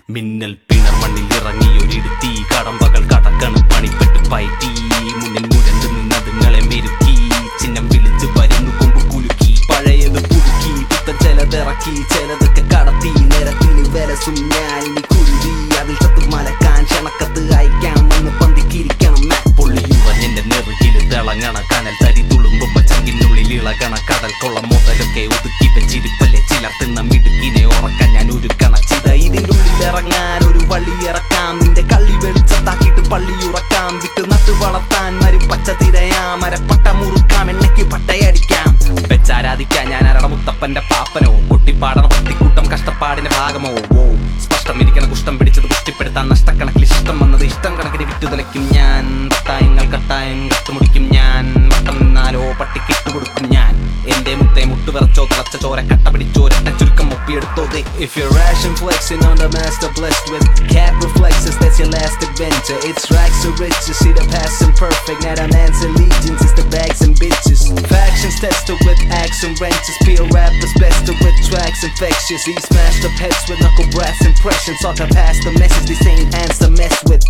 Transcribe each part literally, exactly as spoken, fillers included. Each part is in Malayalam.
മിന്നൽ പിണർ മണ്ണിൽ ഇറങ്ങി ഒരിടുത്തി കടമ്പകൾ കടക്കണം പണിപ്പെട്ട് പയറ്റി മുന്നിൽ മുരണ്ടു നിന്നതുങ്ങളെ മെരുക്കി ചിഹ്നം വിളിച്ച് വരുന്നു കൊമ്പ് കുലുക്കി പഴയത് പുതുക്കി പുത്തൻ ചിലതിറക്കി ചിലതൊക്കെ കടത്തി നിരത്തിന് വിലസും ഞാൻ ഇനി കുരുതി അതിൽ തത്ത് മലക്കാൻ ക്ഷണക്കത്ത് അയക്കാം എന്ന് പന്തിക്കിരിക്കണം പൊള്ളിയുറഞ്ഞെന്റെ നെറുകിൽ തിളങ്ങണ കനൽ തരി തുളുമ്പുമ്പ ചങ്കിനുള്ളിൽ ഇളകണ കടൽ കൊള്ള മുതലൊക്കെ ഒതുക്കി വെച്ചിരിപ്പല്ലേ ചിലർ തിന്ന മിടുക്കിനെ ഉറക്കാൻ ഞാൻ ഒരുക്കണ ചിത ഇതിൻ്റെ ഉള്ളിൽ ഇറങ്ങാൻ ഒരു വള്ളി ഇറക്കാം നിന്റെ കള്ളി വെളിച്ചത്താക്കിയിട്ട് പള്ളി ഉറക്കാം വിട്ട് നട്ട് വളർത്താൻ മരി പച്ച തിരയാം മരപ്പട്ട മുറുക്കാം എണ്ണയ്ക്ക് പട്ടയടിക്കാം വെച്ചാരാധിക്കാൻ ഞാൻ അരട മുത്തപ്പന്റെ പാപ്പനോ പൊട്ടിപ്പാടണ പത്തിക്കൂട്ടം കഷ്ടപ്പാടിന്റെ ഭാഗമോ ഓ സ്പഷ്ടം ഇരിക്കണ കുഷ്ടം പിടിച്ചത് പുഷ്ടിപ്പെടുത്താൻ നഷ്ടക്കണക്കിൽ ഇഷ്ടം വന്നത് ഇഷ്ടം കണക്കിന് വിറ്റുതലയ്ക്കും ഞാൻ പട്ടായങ്ങൾ കട്ടായം കത്തുമുടിക്കും ഞാൻ വട്ടം നിന്നാലോ പട്ടിക്കിട്ട് കൊടുക്കും ഞാൻ എന്റെ മുത്തേ മുട്ടുവിറച്ചോ തിളച്ച ചോര കട്ട പിടിച്ചോ രട്ട ചുരുക്കം ഒപ്പിയെടുത്തോ If you're ration flexing on the master blessed with cap reflexes, that's your last adventure. It's rags to riches, see the past imperfect. Now the man's allegiance is the bags and bitches. Factions tested with axe and wrenches. Peel rappers bested with tracks infectious. He smashed up heads with knuckle brass impressions. Talk past the message, these ain't hands to mess with.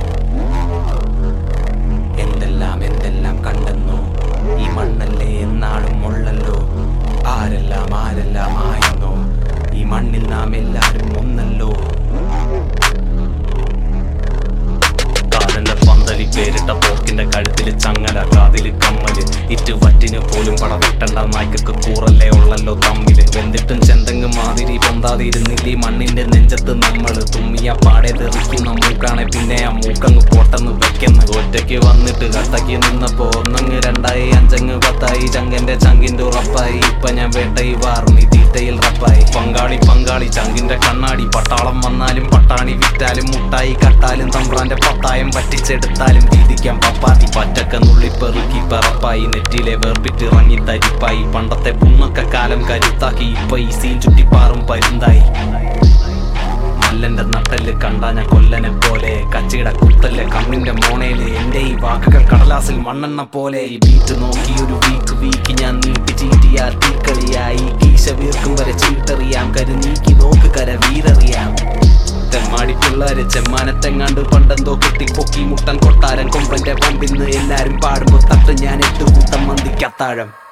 എന്തെല്ലാം എന്തെല്ലാം കണ്ടെന്നോ ഈ മണ്ണല്ലേ എന്നാളും ഉള്ളല്ലോ ആരെല്ലാം ആരെല്ലാം ആയെന്നോ ഈ മണ്ണിൽ നാം എല്ലാരും ഒന്നല്ലോ കാലന്റെ പന്തലി പേരിട്ട പോക്കിന്റെ കഴുത്തില് ചങ്ങല കാതില് കമ്മല് ഇറ്റുവറ്റിന് പോലും പട വിട്ടണ്ട നായ്ക്കൊക്കെ കൂറല്ലേ ഉള്ളല്ലോ തമ്മില് വെന്തിട്ടും ചെന്തെങ്ങ് മാതിരി പൊന്താതിരുന്നില്ല ഈ മണ്ണിന്റെ നെഞ്ചത്ത് നമ്മള് തുമ്മിയ പാടെ തെറിക്കുന്ന മൂക്കാണെ പിന്നെ ആ മൂക്കങ്ങ് പോട്ടെന്ന് വെക്കുന്ന ഒറ്റയ്ക്ക് വന്നിട്ട് കട്ടയ്ക്ക് നിന്നപ്പോ ഒന്നങ്ങ് രണ്ടായി അഞ്ചങ്ങ് പത്തായി ചങ്കന്റെ ചങ്കിന്റെ ഉറപ്പായി ഇപ്പൊ ഞാൻ വേട്ടയി വാർന്നി തീറ്റയിൽ റപ്പായി പങ്കാളി പങ്കാളി ചങ്കിന്റെ കണ്ണാടി പട്ടാളം വന്നാലും പട്ടാണി വിറ്റാലും മുട്ടായി കട്ടാലും തമ്പ്രാന്റെ പത്തായം പറ്റിച്ചെടുത്താലും വീതിക്കാം പപ്പാത്തി പറ്റക്ക നുള്ളി പെറുക്കി പറപ്പായി നെറ്റിലെ വേർപ്പിട്ടിറങ്ങി തരിപ്പായി പണ്ടത്തെ പുണ്ണൊക്കെ കാലം കരുത്താക്കി ഇപ്പൊ ഈ സീൻ ചുറ്റിപ്പാറും പരുന്തായി മല്ലന്റെ നട്ടല് കണ്ടാ ഞാൻ കൊല്ലനെ പോലെ കച്ചിട കുത്തല്ലേ കണ്ണിന്റെ മോണേല് എന്റെ ഈ വാക്കുകൾ കടലാസിൽ മണ്ണെണ്ണ പോലെ ഈ ബീറ്റ് നോക്കി ഒരു വീക്ക് വീക്ക് ഞാൻ നീട്ടി ചീട്ടിയാ തീക്കളിയായി കീശ വീർക്കും വരെ ചീട്ടറിയാം കരു നീക്കി നോക്ക് കര വീരറിയാം തെമ്മാടി പിള്ളേര് ചെമ്മാനത്തെങ്ങാണ്ട് പണ്ടെന്തോ കെട്ടി പൊക്കി മുട്ടൻ കൊട്ടാരൻ കൊമ്പന്റെ പമ്പിന്ന് എല്ലാരും പാടുമ്പോ തട്ട് ഞാൻ എട്ട് കൂട്ടം മന്തിക്കത്താഴം